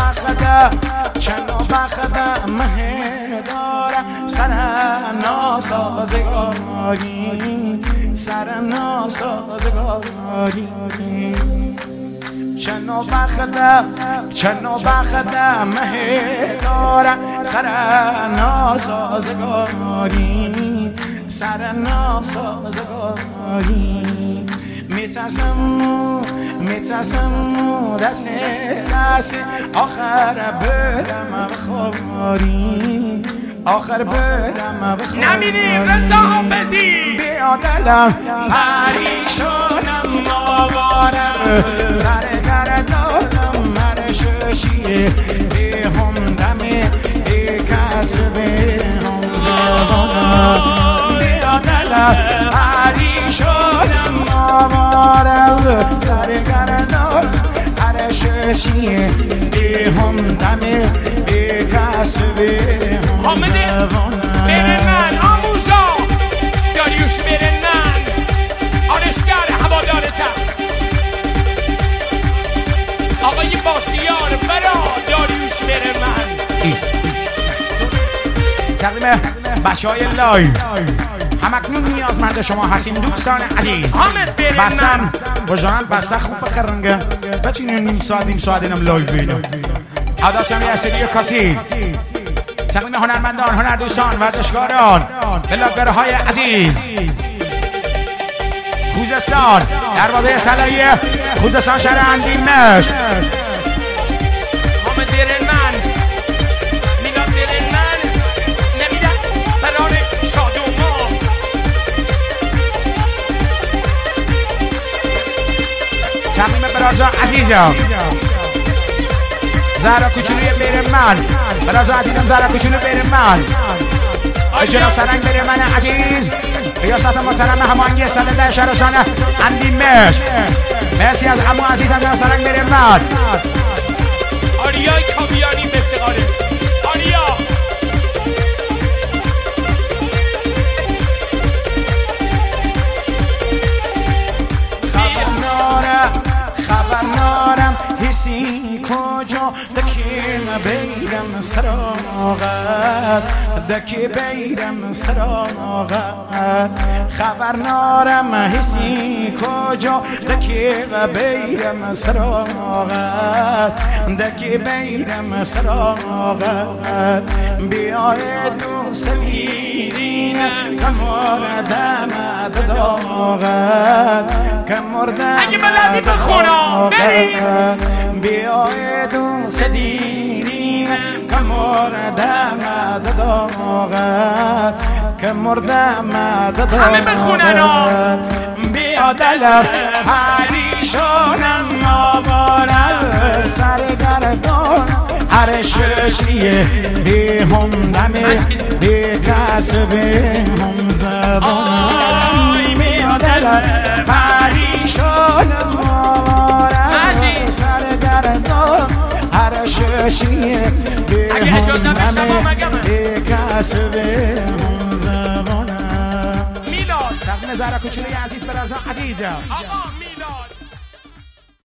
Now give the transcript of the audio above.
بخده چنو بخده مه داره سر ناسازگاری سر ناسازگاری چنو بخده مه داره سر ناسازگاری سر ناسازگاری میترسم دست آخر برم بخواری آخر برم بخواری نمیدیم رضا حافظی بیادلم پریشانم آوارم سر گردانم مرششیه بی همدمه بی کسب هم زبانم بیادلم پریشانم آوارم سر گردانم مرششیه بی همدمه بی کسب هم زبانم برنمن آموزا داریوش برنمن آرشگر هوادارتم آقای باسیار برا داریوش برنمن تقدیم بچه های لایو همکنون نیازمند شما هستیم دوستان عزیز بستن وجدان بسته خوب بخرنگه بچینیم نیم ساعت اینم لایو بینم عداشم یه سری کسی تقدیم هنرمندان هنردوستان ورزشکاران بلاگرهای عزیز خوزستان دروازه صلاحیه خوزستان شهر اندیمش حامد برنمن میلاد برنمن نمیدن بران شادوما تقدیم برازا عزیزم زهرا کوچولوی برنمن برازا عزیزم زهرا کوچولو برنمن جناب سرنگ برنمن عزیز ریاست محترم هماهنگی سالده شهرستان اندیمش مرسی از عمو عزیزم جناب سرنگ برنمن آریای کاویانی مفتقاره آریا خبر نارم حسی کجا دکی بیرم سراغت دکی بیرم سراغت خبر نارم حسی کجا دکی بیرم سراغت دکی بیرم سراغت بیای دو سویرین کمردم داغت کمردم اگه بلدی بخونم بریم بیای دوست دیرین که مردم داغت که مردم داغت همه بخونن بیا دلم پریشانم آوارم سرگردان هر ششیه بی همدمه بی کسب هم زبان بیا دلم پریشانم آوارم سرگردان هر ششیه بی همدمه بی کسب هم زبانم میلاد تقدیم زهرا کوچولوی عزیز برازا عزیزم